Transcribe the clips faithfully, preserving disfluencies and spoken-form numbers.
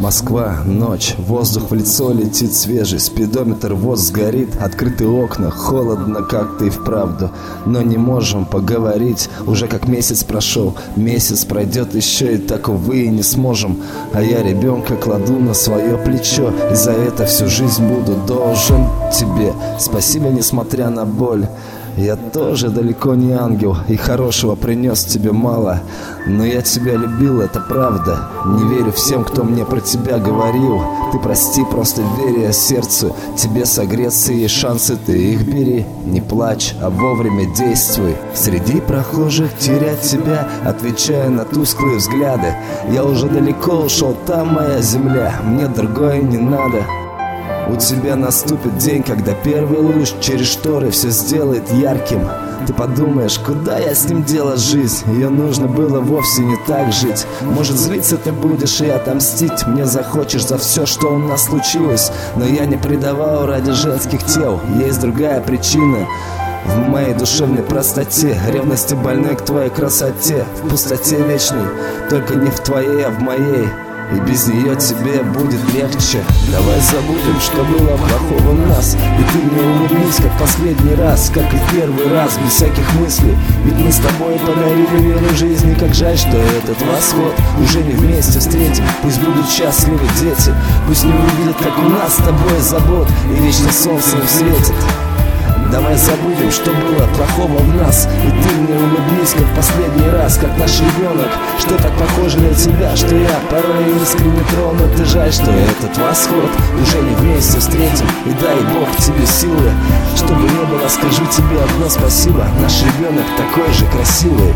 Москва, ночь, воздух в лицо летит свежий, спидометр вот сгорит, открыты окна, холодно как-то и вправду. Но не можем поговорить, уже как месяц прошел, месяц пройдет еще, и так, увы, и не сможем. А я ребенка кладу на свое плечо, и за это всю жизнь буду должен тебе. Спасибо, несмотря на боль. Я тоже далеко не ангел, и хорошего принес тебе мало. Но я тебя любил, это правда. Не верю всем, кто мне про тебя говорил. Ты прости, просто веря сердцу. Тебе согреться есть шансы, ты их бери. Не плачь, а вовремя действуй. Среди прохожих терять тебя, отвечая на тусклые взгляды. Я уже далеко ушел, там моя земля, мне другое не надо. У тебя наступит день, когда первый луч через шторы все сделает ярким. Ты подумаешь, куда я с ним дела жизнь? Ее нужно было вовсе не так жить. Может, злиться ты будешь и отомстить мне захочешь за все, что у нас случилось. Но я не предавал ради женских тел. Есть другая причина в моей душевной простоте, ревности больной к твоей красоте, в пустоте вечной, только не в твоей, а в моей. И без нее тебе будет легче. Давай забудем, что было плохого в нас, и ты мне улыбнись, как последний раз, как и в первый раз, без всяких мыслей. Ведь мы с тобой подарили веру жизни. Как жаль, что этот восход уже не вместе встретим. Пусть будут счастливы дети, пусть не увидят, как у нас с тобой забот, и вечно солнце им светит. Давай забудем, что было плохого в нас, и ты мне улыбнись, как последний раз, как наш ребенок, что так похоже на тебя, что я порой искренне тронут. И жаль, что этот восход уже не вместе встретим. И дай Бог тебе силы, чтобы не было, скажу тебе одно спасибо. Наш ребенок такой же красивый.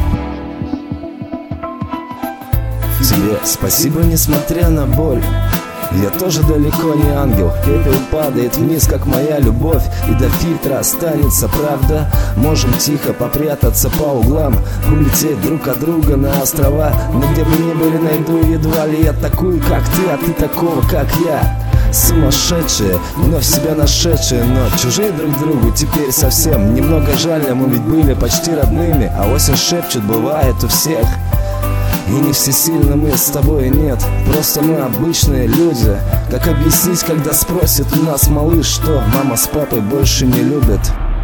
Тебе спасибо, несмотря на боль. Я тоже далеко не ангел, пепел падает вниз, как моя любовь, и до фильтра останется правда. Можем тихо попрятаться по углам, улететь друг от друга на острова. Но где бы ни были, найду едва ли я такую, как ты, а ты такого, как я. Сумасшедшие, вновь себя нашедшие, но чужие друг другу теперь совсем. Немного жаль, мы ведь были почти родными, а осень шепчет, бывает у всех. И не всесильны мы с тобой, нет, просто мы обычные люди. Как объяснить, когда спросит у нас малыш, что мама с папой больше не любят?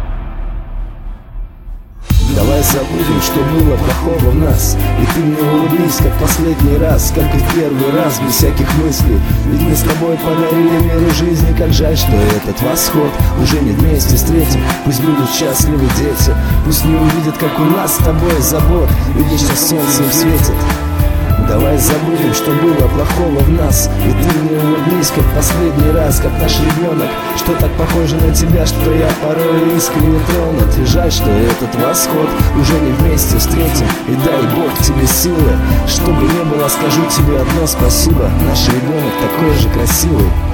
Давай забудем, что было плохого в нас, и ты мне улыбнись, как последний раз, как и в первый раз, без всяких мыслей. Ведь мы с тобой подарили веру жизни. Как жаль, что этот восход уже не вместе встретим. Пусть будут счастливы дети, пусть не увидят, как у нас с тобой забот, и вечно солнце им светит. Давай забудем, что было плохого в нас, и ты мне улыбнись, как последний раз, как наш ребенок, что так похоже на тебя, что я порой искренне тронут. И жаль, что этот восход уже не вместе встретим. И дай Бог тебе силы, чтобы не было, скажу тебе одно спасибо. Наш ребенок такой же красивый.